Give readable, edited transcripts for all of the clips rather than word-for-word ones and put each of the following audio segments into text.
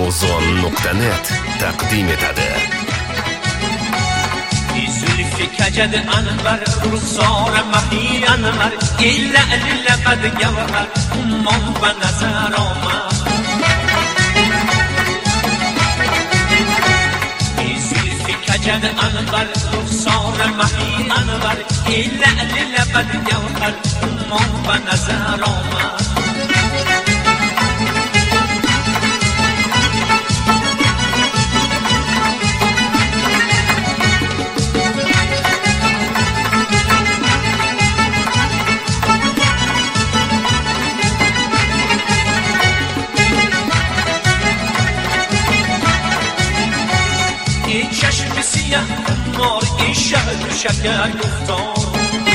muzon.net taqdim etadi. Zulfi kajad anvar ruxsor mahi anvar illa illa qad gavhar ummon va nazar omad. Zulfi kajad anvar ruxsor mahi anvar illa illa qad gavhar ummon va nazar omad. چشم سیاه مار این شهد شکر گفتار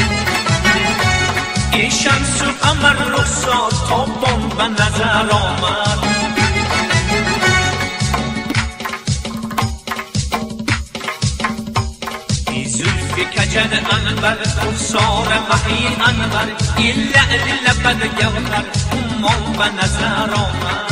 این شمس و قمر رخسار تابان و نظر آمد. این زلفی کجد انور رخسار مهی انور این لعل لبد گوهر امان و نظر آمد.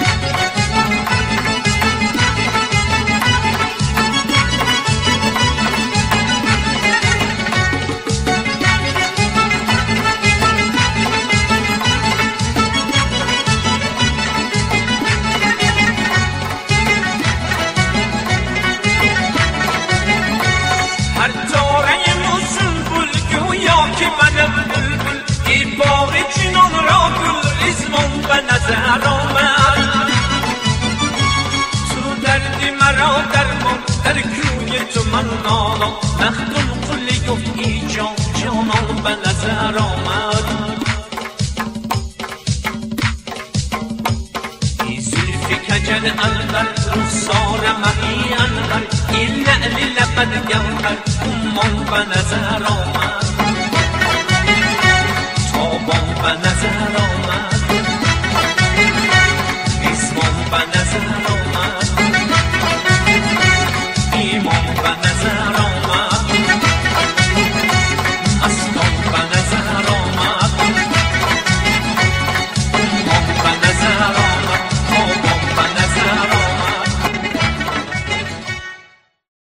مخدوم کلی گفت ای جان جانان به نظر آمد. ای زلفی کجد انور رخسار مهی انور این لعل لبد گوهر